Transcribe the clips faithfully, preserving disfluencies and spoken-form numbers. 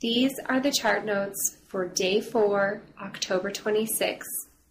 These are the chart notes for Day four, October twenty-sixth.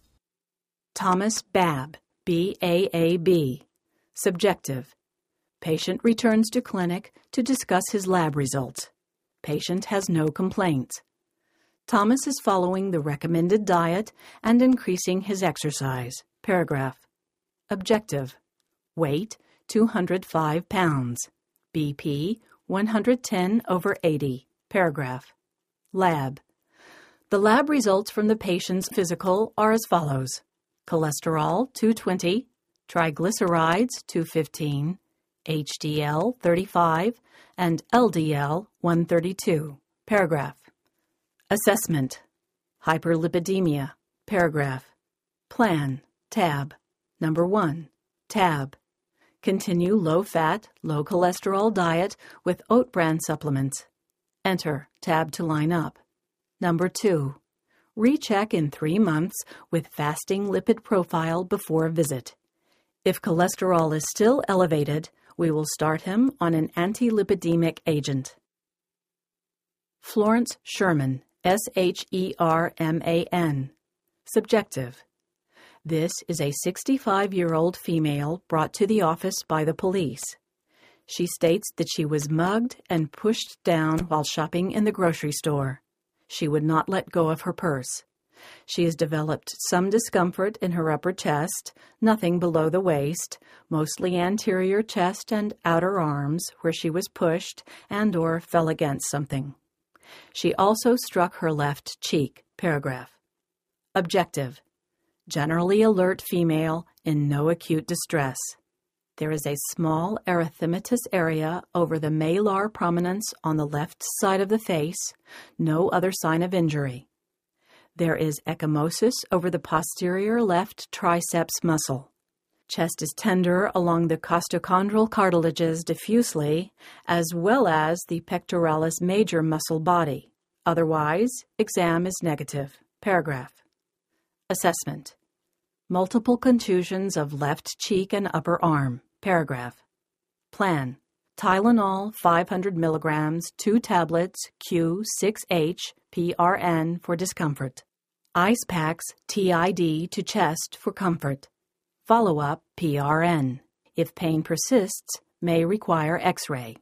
Thomas Babb, B A A B. Subjective. Patient returns to clinic to discuss his lab results. Patient has no complaints. Thomas is following the recommended diet and increasing his exercise. Paragraph. Objective. Weight, two hundred five pounds. B P, one hundred ten over eighty. Paragraph. Lab. The lab results from the patient's physical are as follows. Cholesterol, two twenty. Triglycerides, two fifteen. H D L, thirty-five. And L D L, one thirty-two. Paragraph. Assessment. Hyperlipidemia. Paragraph. Plan. Tab. Number one. Tab. Continue low-fat, low-cholesterol diet with oat bran supplements. Enter. Tab to line up. Number two. Recheck in three months with fasting lipid profile before visit. If cholesterol is still elevated, we will start him on an anti-lipidemic agent. Florence Sherman, S H E R M A N. Subjective. This is a sixty-five-year-old female brought to the office by the police. She states that she was mugged and pushed down while shopping in the grocery store. She would not let go of her purse. She has developed some discomfort in her upper chest, nothing below the waist, mostly anterior chest and outer arms where she was pushed and or fell against something. She also struck her left cheek. Paragraph. Objective. Generally alert female in no acute distress. There is a small erythematous area over the malar prominence on the left side of the face, no other sign of injury. There is ecchymosis over the posterior left triceps muscle. Chest is tender along the costochondral cartilages diffusely, as well as the pectoralis major muscle body. Otherwise, exam is negative. Paragraph. Assessment. Multiple contusions of left cheek and upper arm. Paragraph. Plan. Tylenol five hundred milligrams, two tablets, Q six H, P R N for discomfort. Ice packs, T I D to chest for comfort. Follow-up, P R N. If pain persists, may require X-ray.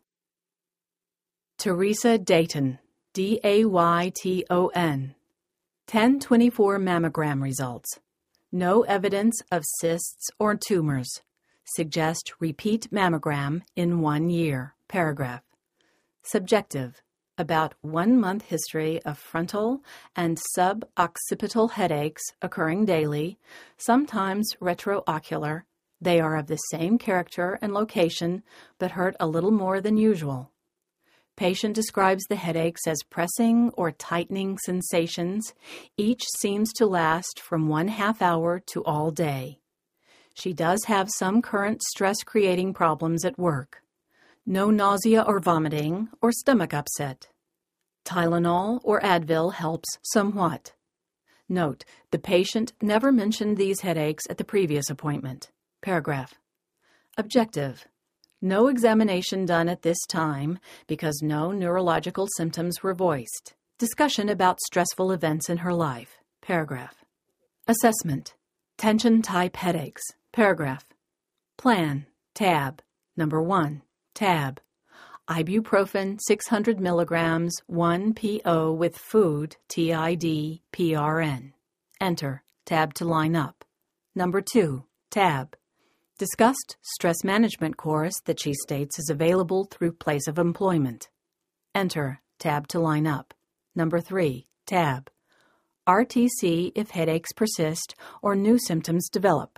Teresa Dayton, D A Y T O N. ten twenty-four mammogram results. No evidence of cysts or tumors. Suggest repeat mammogram in one year. Paragraph. Subjective. About one month history of frontal and suboccipital headaches occurring daily, sometimes retroocular. They are of the same character and location, but hurt a little more than usual. Patient describes the headaches as pressing or tightening sensations. Each seems to last from one half hour to all day. She does have some current stress-creating problems at work. No nausea or vomiting or stomach upset. Tylenol or Advil helps somewhat. Note, the patient never mentioned these headaches at the previous appointment. Paragraph. Objective. No examination done at this time because no neurological symptoms were voiced. Discussion about stressful events in her life. Paragraph. Assessment. Tension-type headaches. Paragraph. Plan. Tab. Number one. Tab. Ibuprofen six hundred milligrams, one P O with food, T I D, P R N. Enter. Tab to line up. Number two. Tab. Discussed stress management course that she states is available through place of employment. Enter. Tab to line up. Number three. Tab. R T C if headaches persist or new symptoms develop.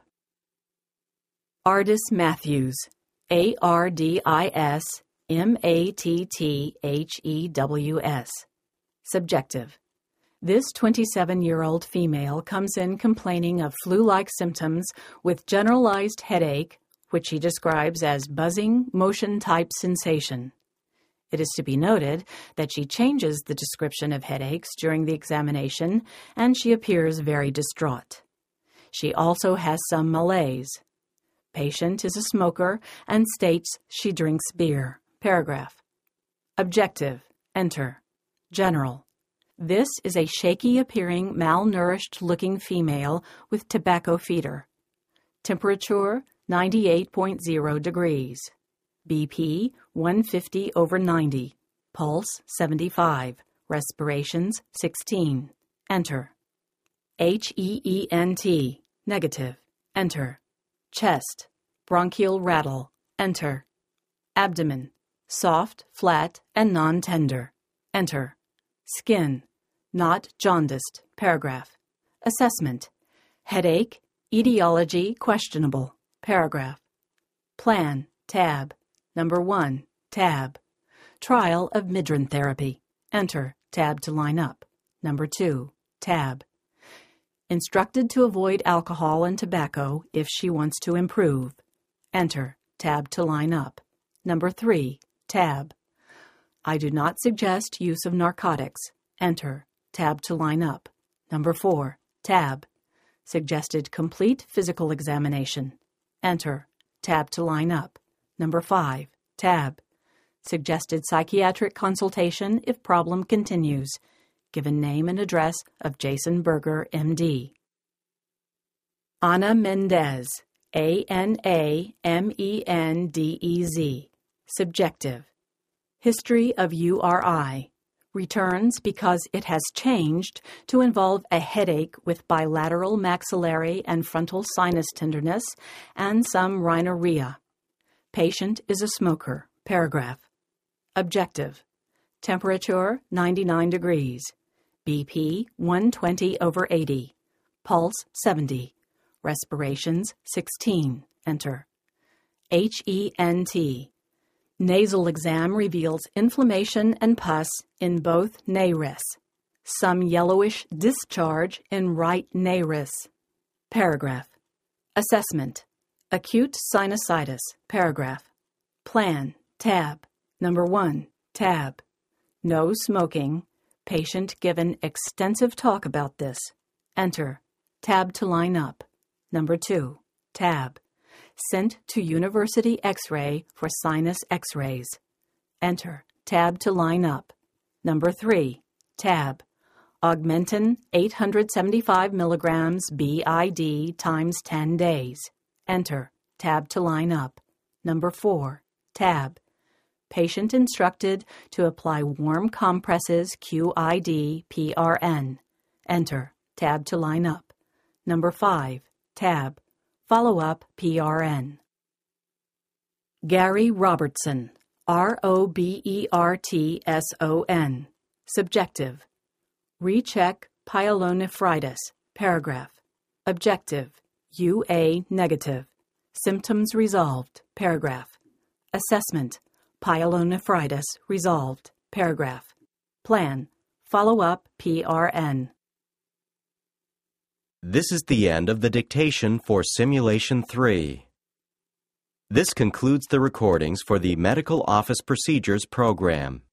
Ardis Matthews, A R D I S M A T T H E W S. Subjective. This twenty-seven-year-old female comes in complaining of flu-like symptoms with generalized headache, which she describes as buzzing, motion-type sensation. It is to be noted that she changes the description of headaches during the examination, and she appears very distraught. She also has some malaise. Patient is a smoker and states she drinks beer. Paragraph. Objective. Enter. General. This is a shaky-appearing, malnourished-looking female with tobacco fever. Temperature, ninety-eight point zero degrees. B P, one fifty over ninety. Pulse, seventy-five. Respirations, sixteen. Enter. H E E N T, negative. Enter. Chest, bronchial rattle. Enter. Abdomen, soft, flat, and non-tender. Enter. Skin, not jaundiced. Paragraph. Assessment, headache, etiology questionable. Paragraph. Plan, tab. Number one, tab. Trial of Midrin therapy. Enter, tab to line up. Number two, tab. Instructed to avoid alcohol and tobacco if she wants to improve. Enter, tab to line up. Number three, tab. I do not suggest use of narcotics. Enter, tab to line up. Number four, tab. Suggested complete physical examination. Enter, tab to line up. Number five, tab. Suggested psychiatric consultation if problem continues. Given name and address of Jason Berger, M D. Ana Mendez, A N A M E N D E Z. Subjective. History of U R I. Returns because it has changed to involve a headache with bilateral maxillary and frontal sinus tenderness and some rhinorrhea. Patient is a smoker. Paragraph. Objective. Temperature, ninety-nine degrees. B P, one twenty over eighty. Pulse, seventy. Respirations, sixteen. Enter. H E N T. Nasal exam reveals inflammation and pus in both nares. Some yellowish discharge in right nares. Paragraph. Assessment. Acute sinusitis. Paragraph. Plan. Tab. Number one, tab. No smoking. Patient given extensive talk about this. Enter. Tab to line up. Number two, tab. Sent to University X-ray for sinus X-rays. Enter. Tab to line up. Number three, tab. Augmentin eight hundred seventy-five milligrams B I D times ten days. Enter. Tab to line up. Number four, tab. Patient instructed to apply warm compresses Q I D P R N. Enter. Tab to line up. Number five, tab. Follow up P R N. Gary Robertson, R O B E R T S O N. Subjective. Recheck pyelonephritis. Paragraph. Objective. U A negative. Symptoms resolved. Paragraph. Assessment. Pyelonephritis resolved. Paragraph. Plan. Follow up P R N. This is the end of the dictation for Simulation three. This concludes the recordings for the Medical Office Procedures program.